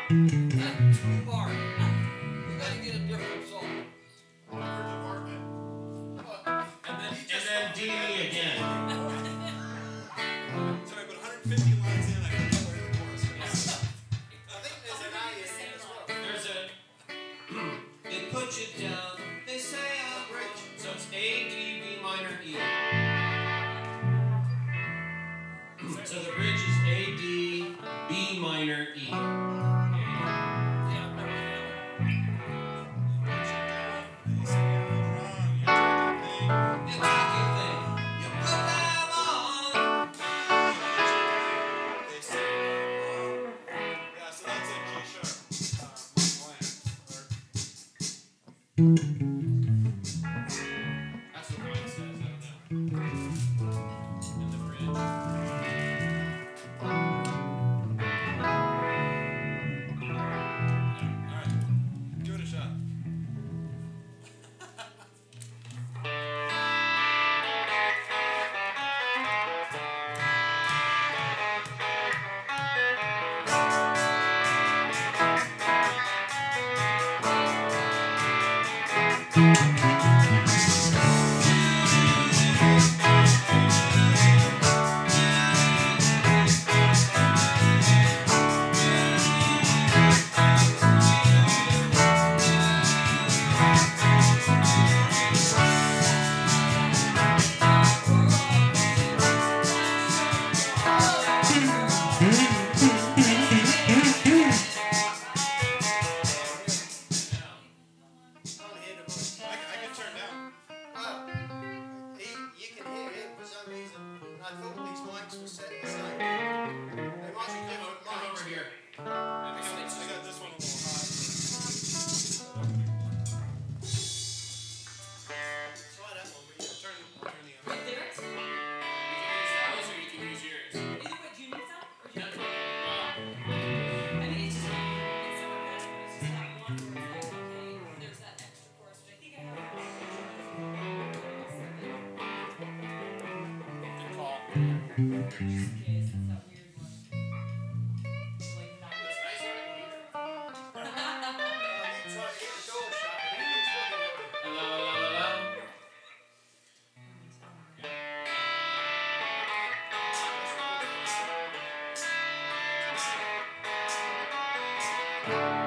That's too hard. We gotta get a different song. And then Dini again. Sorry, but 150 lines in, I couldn't tell where the chorus was. I think there's an I in there as well. There's a. They put you down. They say I'm rich. So it's A, D, B minor, E. So the bridge is A, D, B minor, E. Yeah, I've never They say I'm wrong, you're talking You take your thing. You put that on. They say I'm wrong. Yeah, so that's a G sharp. That's what mine says. I don't know. In the bridge. Alright, give it a shot. I can turn down. You can hear him for some reason. I thought these mics were set the same. They might be different Come mics. over here. I got this one a little hot. Try that one, will you? Turn the other. With lyrics? You can use yours. Either way, do you need some? Or do you No. I mean, it's just, it's so repetitive, it's just that one where it's like, okay, there's that extra chorus, which I think I have. Good call. Just in case, it's that weird one. Like, not That's nice right here. You try to get the door shut and he keeps looking at me. Hello, hello, hello. Thank